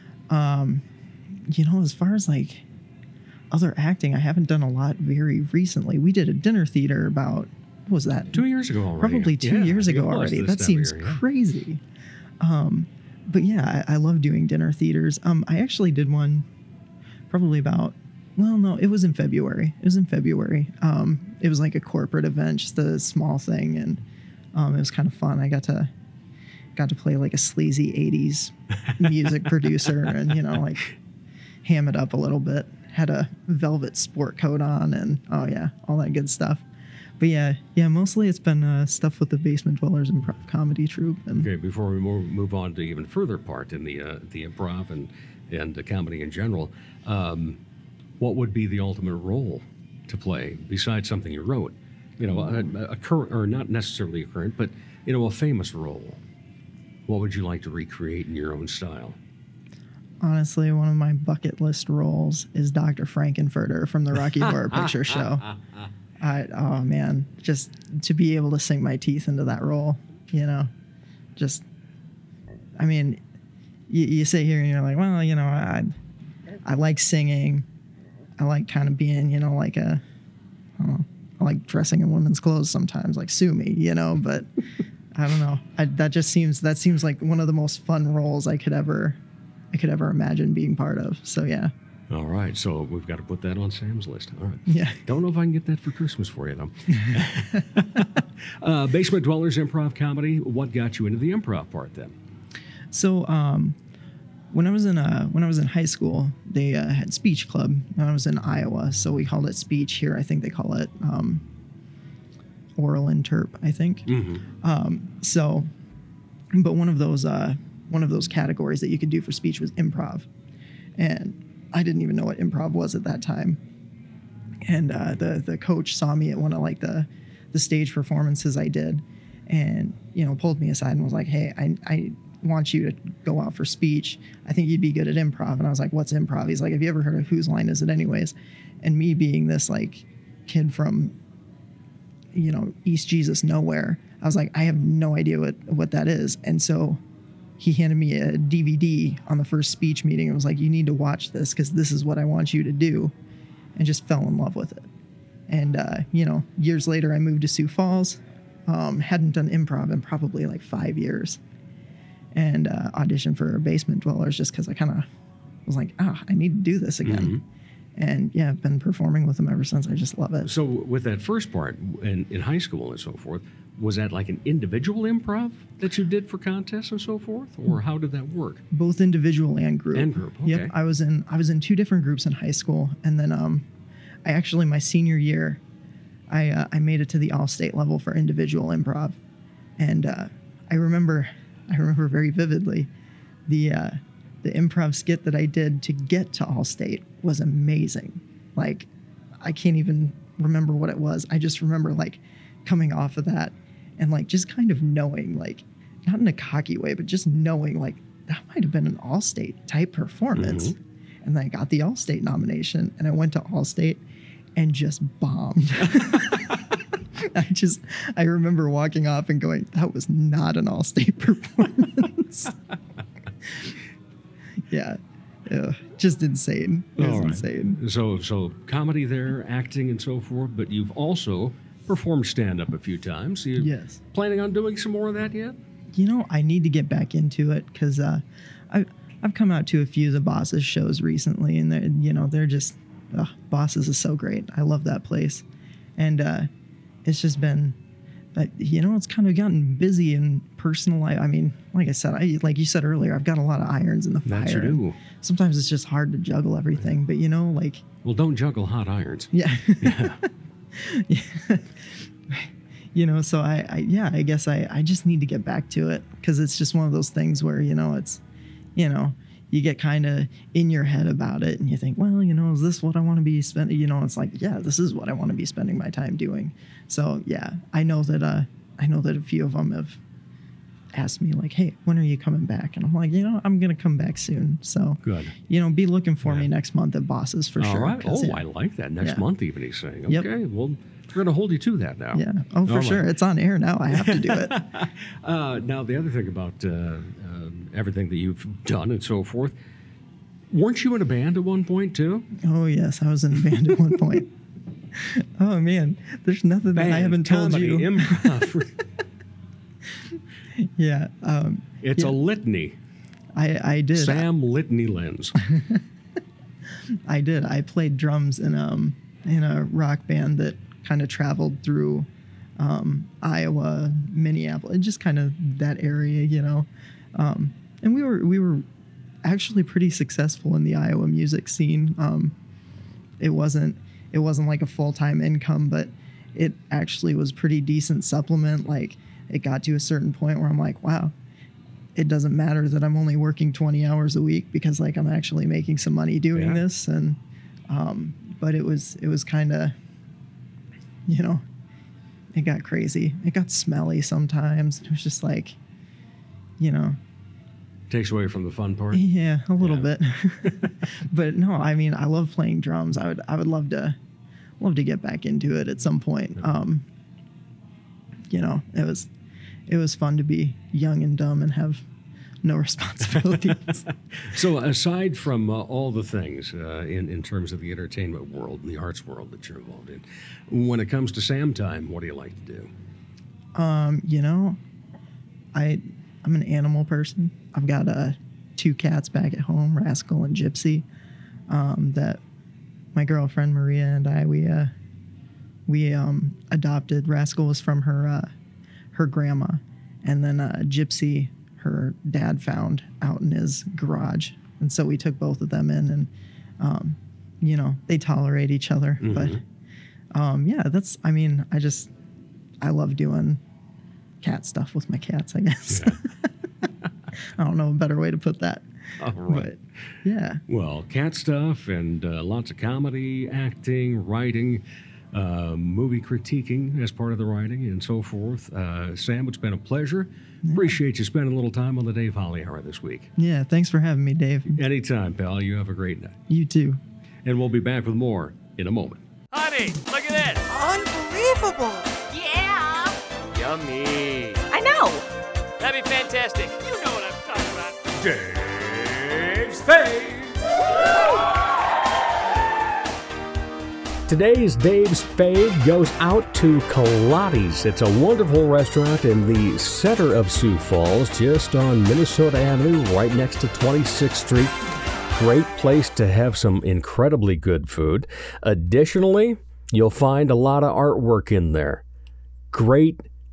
You know, as far as like other acting, I haven't done a lot very recently. We did a dinner theater about, what was that? 2 years ago already. Probably 2 years it ago was already. this That time of seems year, yeah. crazy. But yeah, I love doing dinner theaters. I actually did one probably about, well, no, it was in February. It was like a corporate event, just a small thing, and it was kind of fun. I got to play like a sleazy 80s music producer and, you know, like ham it up a little bit. Had a velvet sport coat on and, oh yeah, all that good stuff. But yeah, mostly it's been stuff with the Basement Dwellers improv comedy troupe. And Okay, before we move on to even further part in the improv and the comedy in general, what would be the ultimate role to play besides something you wrote? You know, a current, or not necessarily a current, but you know, a famous role. What would you like to recreate in your own style? honestly, one of my bucket list roles is Dr. Frankenfurter from the Rocky Horror Picture Show. Oh man, just to be able to sink my teeth into that role, you know, just, I mean, you sit here and you're like, well, you know, I like singing. I like kind of being, you know, like I like dressing in women's clothes sometimes, like sue me, you know, but I don't know. That seems like one of the most fun roles I could ever imagine being part of. So yeah. All right, so we've got to put that on Sam's list. All right. Yeah. Don't know if I can get that for Christmas for you, though. Basement Dwellers improv comedy. What got you into the improv part then? So when I was in high school, they had speech club. I was in Iowa, so we called it speech. Here, I think they call it oral interp, I think. Mm-hmm. But one of those categories that you could do for speech was improv, and I didn't even know what improv was at that time. And the coach saw me at one of like the stage performances I did, and pulled me aside and was like, "Hey, I want you to go out for speech. I think you'd be good at improv." And I was like, "What's improv?" He's like, "Have you ever heard of Whose Line Is It Anyways?" And me being this like kid from East Jesus nowhere, I was like, I have no idea what that is. And so he handed me a DVD on the first speech meeting and was like, "You need to watch this because this is what I want you to do," and just fell in love with it. And years later I moved to Sioux Falls, hadn't done improv in probably like 5 years, and auditioned for Basement Dwellers just because I kind of was like, I need to do this again. Mm-hmm. And yeah, I've been performing with them ever since. I just love it. So with that first part in high school and so forth, was that like an individual improv that you did for contests and so forth, or how did that work? Both individual and group. And group, okay. Yep, I was in 2 different groups in high school, and then I actually, my senior year, I made it to the all-state level for individual improv, and I remember very vividly the improv skit that I did to get to all-state was amazing. Like, I can't even remember what it was. I just remember like coming off of that and like just kind of knowing, like, not in a cocky way, but just knowing like that might have been an all-state type performance. Mm-hmm. And then I got the all-state nomination, and I went to all-state and just bombed. I remember walking off and going, that was not an all-state performance. Yeah. Just insane. It was insane. So comedy there, acting and so forth, but you've also performed stand-up a few times. Yes. Planning on doing some more of that yet? You know, I need to get back into it because I've come out to a few of the Bosses shows recently, and they're just, Bosses is so great. I love that place. And it's just been, it's kind of gotten busy in personal life. I mean, like I said, like you said earlier, I've got a lot of irons in the fire. That you do. Sometimes it's just hard to juggle everything, but like... Well, don't juggle hot irons. Yeah. Yeah. Yeah. So I guess I just need to get back to it, because it's just one of those things where, it's, you get kind of in your head about it and you think, well, is this what I want to be spending? It's like, yeah, this is what I want to be spending my time doing. So yeah, I know that a few of them have asked me like, hey, when are you coming back? And I'm like, I'm going to come back soon. So good. Be looking for me next month at Bosses for sure. All right. Oh, yeah. I like that. Next month even, he's saying. Yep. Okay, well, we're going to hold you to that now. Yeah. Oh, for sure. It's on air now. I have to do it. Now, the other thing about everything that you've done and so forth, weren't you in a band at one point too? Oh, yes. I was in a band at one point. Oh, man. There's nothing that I haven't told comedy, you. Improv. Yeah. It's a litany. I did. Sam Litany Lens. I did. I played drums in a rock band that kind of traveled through Iowa, Minneapolis, just kind of that area, and we were actually pretty successful in the Iowa music scene. It wasn't like a full-time income, but it actually was pretty decent supplement. Like, it got to a certain point where I'm like, wow, it doesn't matter that I'm only working 20 hours a week, because like I'm actually making some money doing this. And but it was kind of, it got crazy. It got smelly sometimes. It was just like, Takes away from the fun part. Yeah, a little bit. But no, I mean, I love playing drums. I would love to get back into it at some point. It was fun to be young and dumb and have no responsibilities. So aside from all the things in terms of the entertainment world and the arts world that you're involved in, when it comes to Sam time, what do you like to do? I'm an animal person. I've got 2 cats back at home, Rascal and Gypsy, that my girlfriend Maria and I, we adopted. Rascal was from her grandma, and then Gypsy, her dad found out in his garage, and so we took both of them in, and they tolerate each other. Mm-hmm. But I love doing cat stuff with my cats, I guess. Yeah. I don't know a better way to put that. All right. But yeah. Well, cat stuff and lots of comedy, acting, writing, movie critiquing as part of the writing and so forth. Sam, it's been a pleasure. Yeah. Appreciate you spending a little time on the Dave Holly Hour this week. Yeah, thanks for having me, Dave. Anytime, pal. You have a great night. You too. And we'll be back with more in a moment. Honey, look at this. Unbelievable. Yeah. Yummy. I know. That'd be fantastic. You know what I'm talking about. Dave's Fave. Today's Dave's Fave goes out to Kaladi's. It's a wonderful restaurant in the center of Sioux Falls, just on Minnesota Avenue, right next to 26th Street. Great place to have some incredibly good food. Additionally, you'll find a lot of artwork in there. Great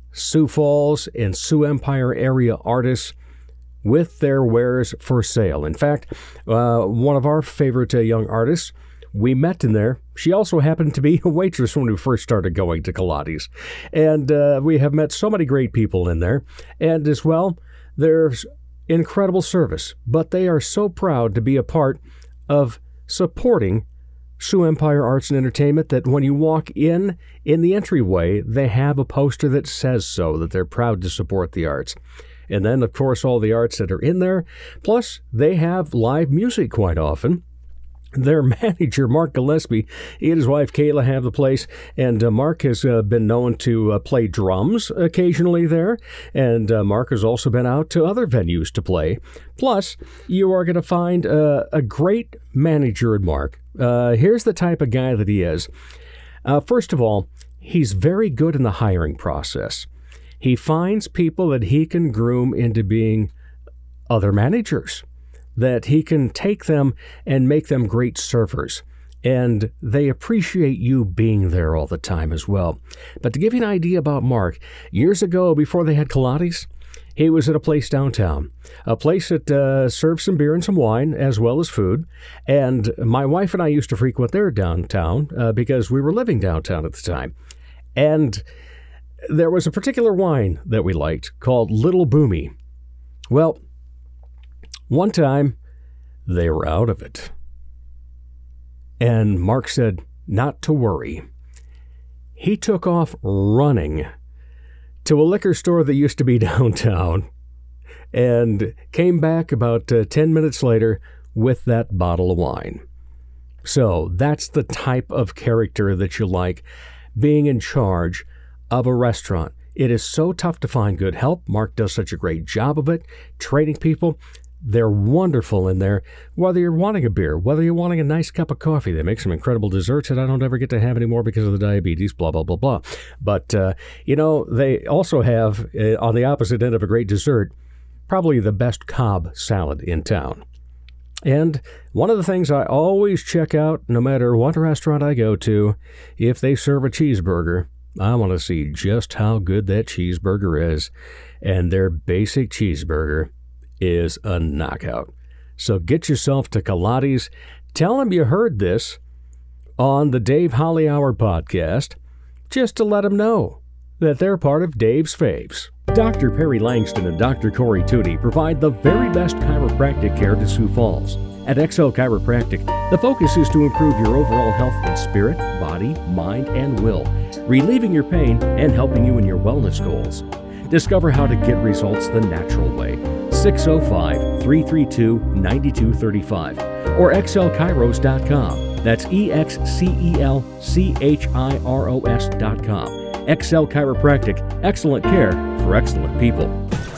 Sioux Falls and Sioux Empire area artists with their wares for sale. In fact, one of our favorite young artists, we met in there. She also happened to be a waitress when we first started going to Kaladi's. And we have met so many great people in there. And as well, there's incredible service. But they are so proud to be a part of supporting Sioux Empire Arts and Entertainment that when you walk in the entryway, they have a poster that says so, that they're proud to support the arts. And then, of course, all the arts that are in there. Plus, they have live music quite often. Their manager, Mark Gillespie, he and his wife Kayla have the place, and Mark has been known to play drums occasionally there, and Mark has also been out to other venues to play. Plus, you are going to find a great manager in Mark. Here's the type of guy that he is. First of all, he's very good in the hiring process. He finds people that he can groom into being other managers, that he can take them and make them great servers. And they appreciate you being there all the time as well. But to give you an idea about Mark, years ago, before they had Kaladi's, he was at a place downtown, a place that served some beer and some wine as well as food. And my wife and I used to frequent their downtown because we were living downtown at the time. And there was a particular wine that we liked called Little Boomy. Well, one time they were out of it. And Mark said, not to worry. He took off running to a liquor store that used to be downtown and came back about 10 minutes later with that bottle of wine. So that's the type of character that you like, being in charge of a restaurant. It is so tough to find good help. Mark does such a great job of it, training people. They're wonderful in there. Whether you're wanting a beer, whether you're wanting a nice cup of coffee, they make some incredible desserts that I don't ever get to have anymore because of the diabetes, blah, blah, blah, blah. But, they also have, on the opposite end of a great dessert, probably the best Cobb salad in town. And one of the things I always check out, no matter what restaurant I go to, if they serve a cheeseburger, I want to see just how good that cheeseburger is. And their basic cheeseburger is a knockout. So get yourself to Kaladi's. Tell them you heard this on the Dave Holly Hour podcast, just to let them know that they're part of Dave's Faves. Dr. Perry Langston and Dr. Corey Tooney provide the very best chiropractic care to Sioux Falls. At XL Chiropractic, the focus is to improve your overall health in spirit, body, mind, and will, relieving your pain and helping you in your wellness goals. Discover how to get results the natural way. 605-332-9235 or xlchiros.com. That's EXCELCHIROS.com. XL Chiropractic, excellent care for excellent people.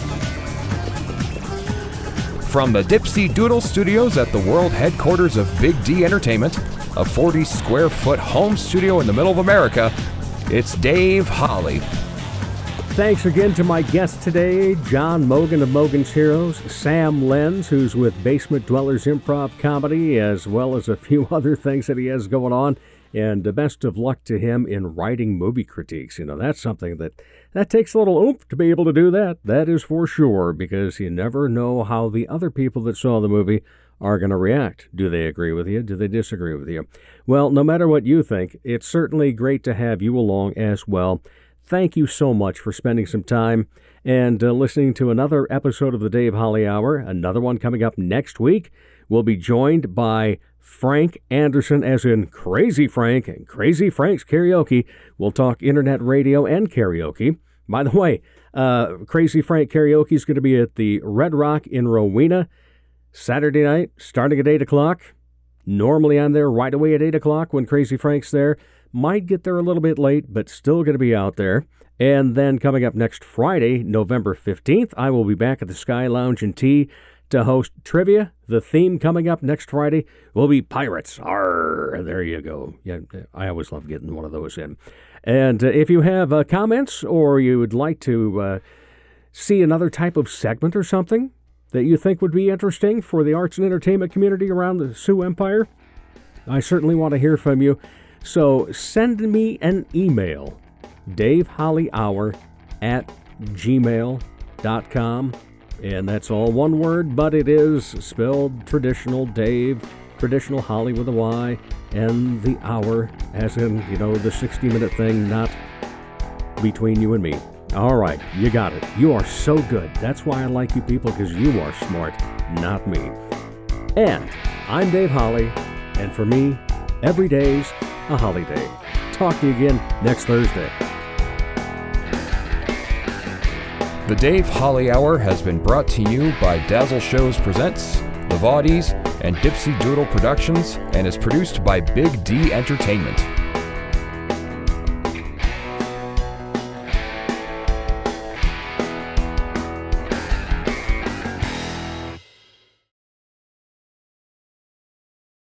From the Dipsy Doodle Studios at the world headquarters of Big D Entertainment, a 40-square-foot home studio in the middle of America, it's Dave Holly. Thanks again to my guest today, John Mogan of Mogan's Heroes, Sam Lenz, who's with Basement Dwellers Improv Comedy, as well as a few other things that he has going on. And the best of luck to him in writing movie critiques. You know, that's something that takes a little oomph to be able to do that. That is for sure, because you never know how the other people that saw the movie are going to react. Do they agree with you? Do they disagree with you? Well, no matter what you think, it's certainly great to have you along as well. Thank you so much for spending some time and listening to another episode of the Dave Holly Hour. Another one coming up next week. We'll be joined by Frank Anderson, as in Crazy Frank and Crazy Frank's Karaoke. We'll talk internet radio and karaoke. By the way, Crazy Frank Karaoke is going to be at the Red Rock in Rowena Saturday night, starting at 8 o'clock. Normally I'm there right away at 8 o'clock when Crazy Frank's there. Might get there a little bit late, but still going to be out there. And then coming up next Friday, November 15th, I will be back at the Sky Lounge and Tea to host trivia. The theme coming up next Friday will be pirates. Arr, there you go. Yeah, I always love getting one of those in. And if you have comments or you would like to see another type of segment or something that you think would be interesting for the arts and entertainment community around the Sioux Empire, I certainly want to hear from you. So send me an email, DaveHollyHour dave.halley@gmail.com. And that's all one word, but it is spelled traditional Dave, traditional Holly with a Y, and the hour, as in, the 60-minute thing, not between you and me. All right, you got it. You are so good. That's why I like you people, because you are smart, not me. And I'm Dave Holly, and for me, every day's a holiday. Talk to you again next Thursday. The Dave Holly Hour has been brought to you by Dazzle Shows Presents, The Vaudies, and Dipsy Doodle Productions, and is produced by Big D Entertainment.